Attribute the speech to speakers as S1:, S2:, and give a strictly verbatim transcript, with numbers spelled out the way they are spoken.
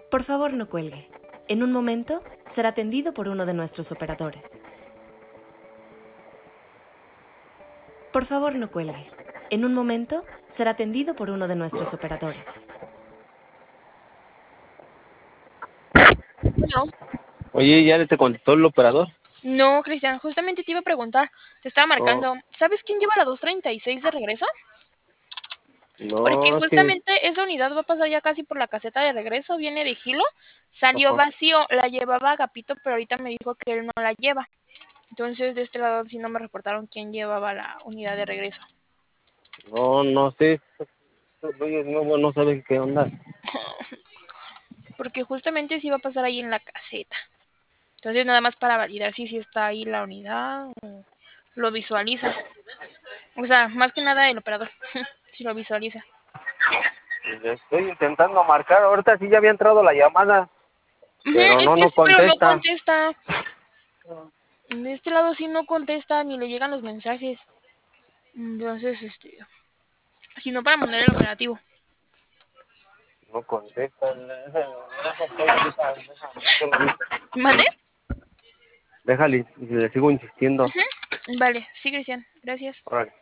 S1: Por favor, no cuelgue. En un momento será atendido por uno de nuestros operadores. Por favor, no cuelgue. En un momento será atendido por uno de nuestros operadores.
S2: Bueno,
S3: Oye, ¿ya te contestó el operador?
S2: no, Cristian, justamente te iba a preguntar, te estaba
S3: No,
S2: marcando, ¿sabes quién lleva la dos treinta y seis de regreso? Porque
S3: no, es que...
S2: justamente esa unidad va a pasar ya casi por la caseta de regreso, viene de Gilo, salió
S3: Ajá.
S2: vacío, la llevaba Agapito, pero ahorita me dijo que él no la lleva. Entonces, de este lado sí no me reportaron quién llevaba la unidad de regreso.
S3: No, no sé. Estos güeyes nuevos no saben qué onda.
S2: Porque justamente sí va a pasar ahí en la caseta. Entonces, nada más para validar si sí está ahí la unidad, o lo visualiza. O sea, más que nada el operador, si lo visualiza.
S3: Estoy intentando marcar, ahorita sí ya había entrado la llamada,
S2: Ujú,
S3: pero
S2: es
S3: no,
S2: que
S3: no
S2: sí, pero no
S3: contesta.
S2: contesta. De este lado sí no contesta ni le llegan los mensajes. Entonces, este, sino para mandar el operativo.
S3: No contesta.
S2: ¿Mande?
S3: Déjale, le sigo insistiendo.
S2: Ujú. Vale, sí, Cristian. Gracias.
S3: Órale.